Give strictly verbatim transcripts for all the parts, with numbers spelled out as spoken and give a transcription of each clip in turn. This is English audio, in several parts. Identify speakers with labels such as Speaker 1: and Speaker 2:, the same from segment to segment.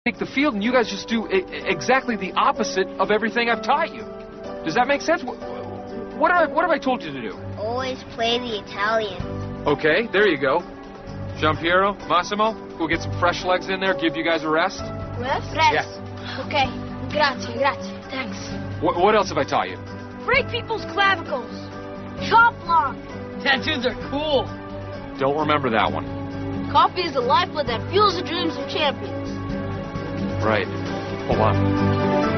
Speaker 1: take the field and you guys just do I exactly the opposite of everything I've taught you. Does that make sense? What, what, have, I, what have I told you to do?
Speaker 2: Always play the Italian.
Speaker 1: Okay, there you go. Giampiero, Massimo, we'll get some fresh legs in there, give you guys a rest.
Speaker 2: Rest?
Speaker 1: Rest.
Speaker 2: Yes. Okay. Grazie, grazie. Thanks.
Speaker 1: What, what else have I taught you?
Speaker 2: Break people's clavicles. Chop block.
Speaker 3: Tattoos are cool.
Speaker 1: Don't remember that one.
Speaker 2: Coffee is the lifeblood that fuels the dreams of champions.
Speaker 1: Right. Hold on.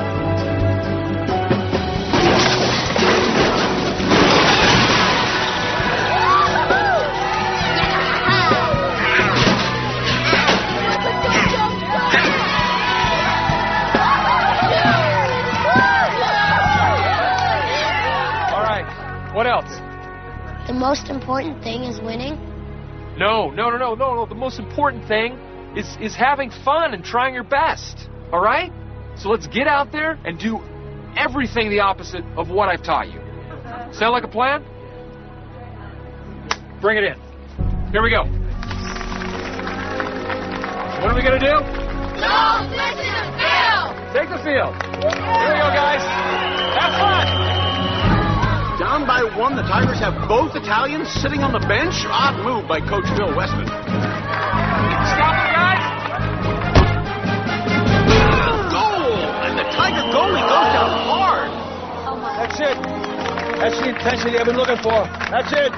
Speaker 1: What else?
Speaker 2: The most important thing is winning?
Speaker 1: No, no, no, no, no, no. The most important thing is, is having fun and trying your best. All right? So let's get out there and do everything the opposite of what I've taught you. Sound like a plan? Bring it in. Here we go. What are we going to do?
Speaker 2: Don't listen to Phil!
Speaker 1: Take the field. Here we go, guys. Have fun.
Speaker 4: Down by one, the Tigers have both Italians sitting on the bench. Odd move by Coach Phil Weston.
Speaker 1: Stop it, guys!
Speaker 4: Goal! And the Tiger goalie goes down hard.
Speaker 5: That's it. That's the intensity I've been looking for. That's it.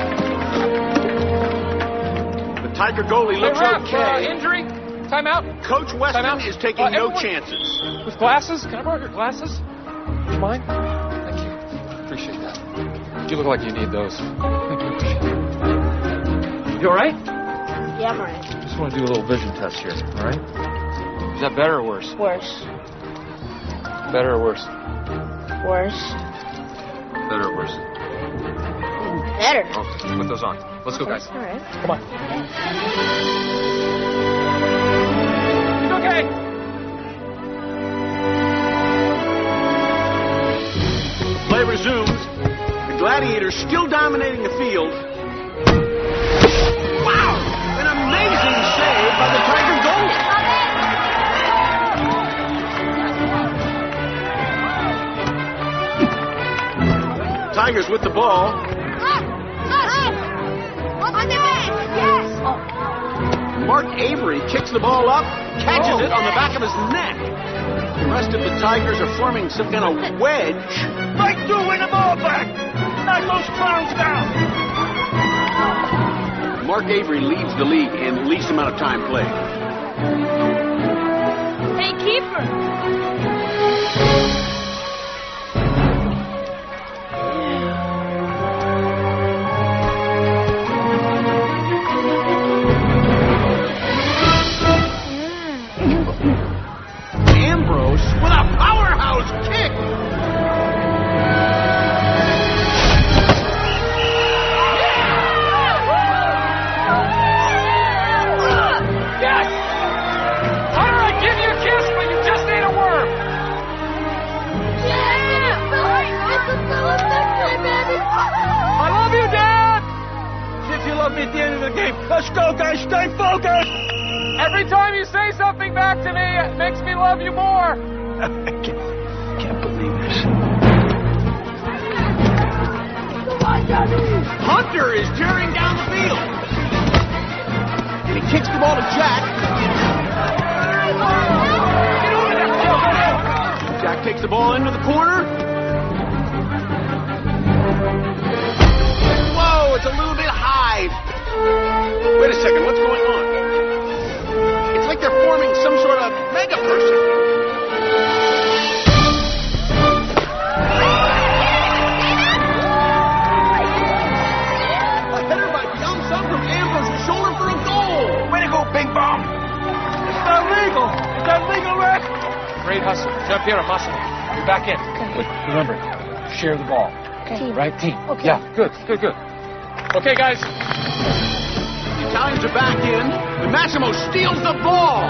Speaker 4: The Tiger goalie looks
Speaker 1: hey, ref,
Speaker 4: okay.
Speaker 1: Uh, injury? Timeout?
Speaker 4: Coach Weston
Speaker 1: Timeout?
Speaker 4: is taking
Speaker 1: uh,
Speaker 4: no
Speaker 1: everyone,
Speaker 4: chances.
Speaker 1: With glasses? Can I borrow your glasses? Do you mind? Thank you. Appreciate that. You look like you need those. Thank you. You all right?
Speaker 2: Yeah, I'm all right.
Speaker 1: Just want to do a little vision test here, all right? Is that better or worse?
Speaker 2: Worse.
Speaker 1: Better or worse?
Speaker 2: Worse.
Speaker 1: Better or worse?
Speaker 2: Better.
Speaker 1: Okay, put those on. Let's go, guys.
Speaker 2: All right.
Speaker 1: Come on. It's okay.
Speaker 4: Play resumes. The Gladiators still dominating the field. Wow! An amazing save by the Tiger goalie. Tigers with the ball. Mark Avery kicks the ball up, catches it on the back of his neck. The rest of the Tigers are forming some kind of wedge.
Speaker 5: Fight through, win the ball back. Knock those clowns down.
Speaker 4: Mark Avery leads the league in least amount of time played.
Speaker 2: Hey, keeper.
Speaker 4: Ambrose with a powerhouse kick.
Speaker 1: Yes! How did I give you a kiss, but you just ate a worm? I love you, Dad!
Speaker 5: If you love me at the end of the game, let's go, guys. Stay focused.
Speaker 1: Every time you say something back to me, it makes me love you more.
Speaker 5: I can't, can't believe this.
Speaker 4: Hunter is tearing down the field. And he kicks the ball to Jack. Jack takes the ball into the corner. Whoa, it's a little bit high. Wait a second, what's going on? It's like they're forming some sort of mega person. A header by Young-Sun from Ambrose was shoulder for a goal.
Speaker 5: Way to go, Big Bomb. It's not legal. Is that legal, Rick?
Speaker 1: Great hustle. Giampiero, Massimo, you're back in. But remember, share the ball.
Speaker 2: Okay.
Speaker 1: Right, team?
Speaker 2: Okay.
Speaker 1: Yeah, good, good, good. Okay, guys.
Speaker 4: The Italians are back in. And Massimo steals the ball.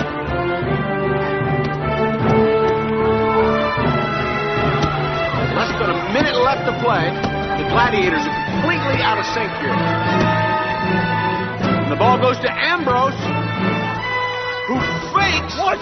Speaker 4: Less than a minute left to play. The Gladiators are completely out of sync here. And the ball goes to Ambrose, who fakes.
Speaker 5: What?